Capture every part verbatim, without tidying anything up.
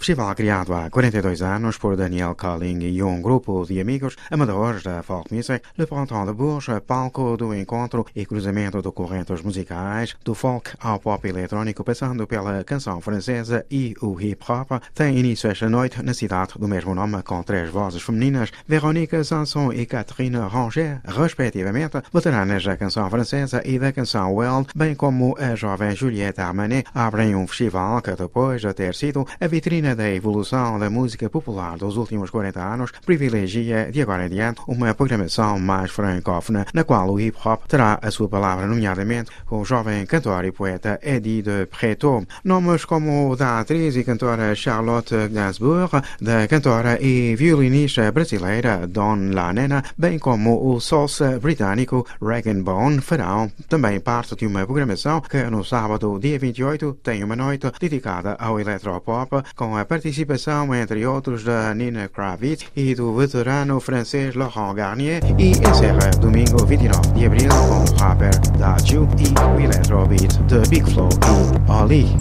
Festival criado há quarenta e dois anos por Daniel Colling e um grupo de amigos amadores da folk music, Le Printemps de Bourges, palco do encontro e cruzamento de correntes musicais, do folk ao pop eletrónico, passando pela canção francesa e o hip-hop, tem início esta noite na cidade do mesmo nome, com três vozes femininas, Véronique Sanson e Catherine Ranger, respectivamente, veteranas da canção francesa e da canção Wild, bem como a jovem Juliette Armanet, abrem um festival que, depois de ter sido a vitrina da evolução da música popular dos últimos quarenta anos, privilegia de agora em diante uma programação mais francófona, na qual o hip-hop terá a sua palavra, nomeadamente com o jovem cantor e poeta Eddie de Preto. Nomes como o da atriz e cantora Charlotte Gainsbourg, da cantora e violinista brasileira Don La Nena, bem como o salsa britânico Rag Bone, farão também parte de uma programação que no sábado, dia vinte e oito, tem uma noite dedicada ao eletropop, com a participação, entre outros, da Nina Kravitz e do veterano francês Laurent Garnier, e encerra domingo vinte e nove de abril com o rapper Daju e o electrobeat de Big Flo e Ali.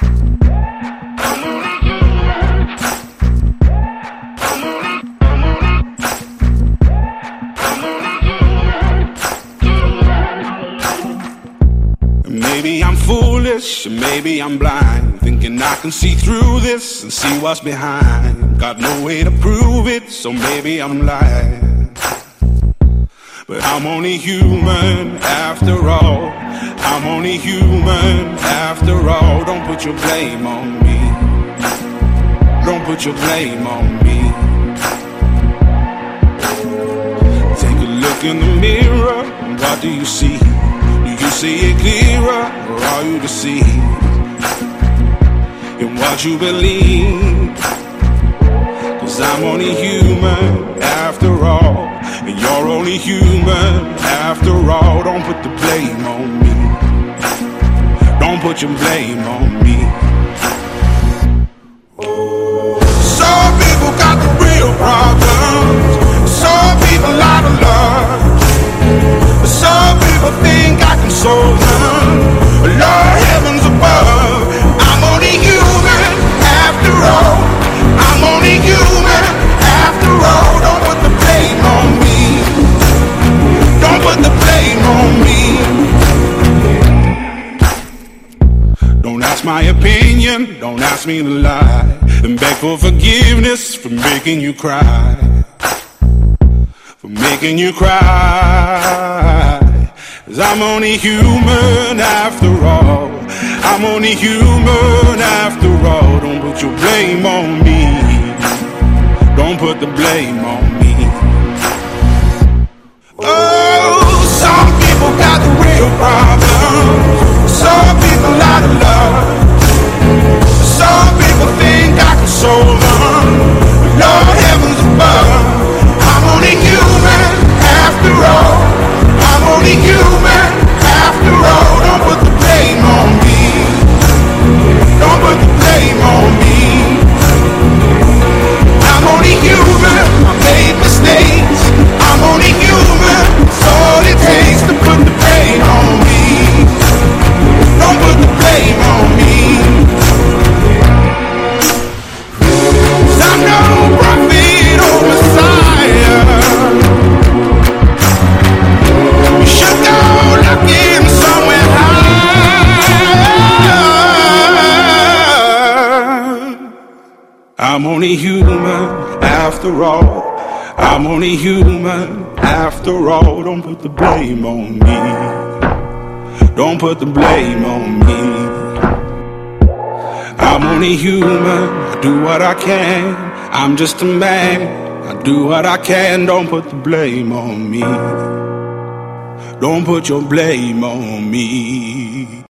Maybe I'm foolish, maybe I'm blind, thinking I can see through this and see what's behind. Got no way to prove it, so maybe I'm lying. But I'm only human after all. I'm only human after all. Don't put your blame on me. Don't put your blame on me. Take a look in the mirror, what do you see? Do you see it clearer, or are you deceived in what you believe? Cause I'm only human after all, and you're only human after all. Don't put the blame on me. Don't put your blame on me. Some people got the real problems. Some people out of love. Some people think I can solve them. Lord, heavens above, I'm only human after all. I'm only human after all. Don't put the blame on me. Don't put the blame on me. Don't ask my opinion, don't ask me to lie, and beg for forgiveness for making you cry. For making you cry. Cause I'm only human after all. I'm only human after all. Don't put your blame on me. Don't put the blame on me. Oh, some people got the real problems. Some people out of love. Some people think I can solve them. Lord, heavens above, I'm only human after all. I'm only human after all. Don't put the blame on me. Don't put the blame on me. I'm only human, I made mistakes. I'm only human, it's all it takes to put the blame on me. Don't put the blame on me. Cause I'm no prophet or Messiah. Looking somewhere high. I'm only human after all. I'm only human after all. Don't put the blame on me. Don't put the blame on me. I'm only human, I do what I can. I'm just a man, I do what I can. Don't put the blame on me. Don't put your blame on me.